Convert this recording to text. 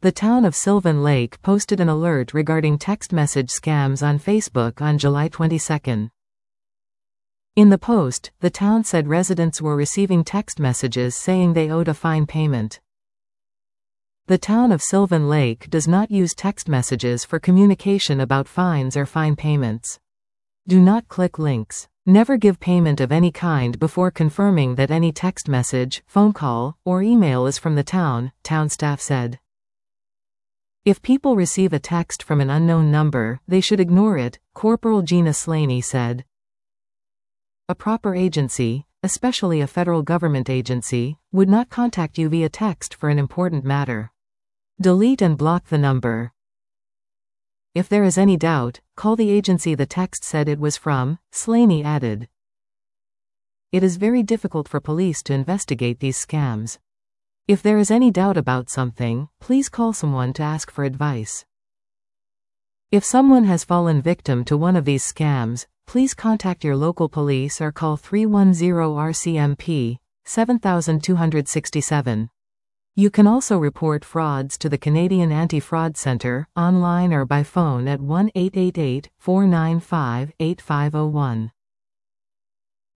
The town of Sylvan Lake posted an alert regarding text message scams on Facebook on July 22. In the post, the town said residents were receiving text messages saying they owed a fine payment. The town of Sylvan Lake does not use text messages for communication about fines or fine payments. Do not click links. Never give payment of any kind before confirming that any text message, phone call, or email is from the town staff said. If people receive a text from an unknown number, they should ignore it, Corporal Gina Slaney said. A proper agency, especially a federal government agency, would not contact you via text for an important matter. Delete and block the number. If there is any doubt, call the agency the text said it was from, Slaney added. It is very difficult for police to investigate these scams. If there is any doubt about something, please call someone to ask for advice. If someone has fallen victim to one of these scams, please contact your local police or call 310-RCMP, 7267. You can also report frauds to the Canadian Anti-Fraud Centre, online or by phone at 1-888-495-8501.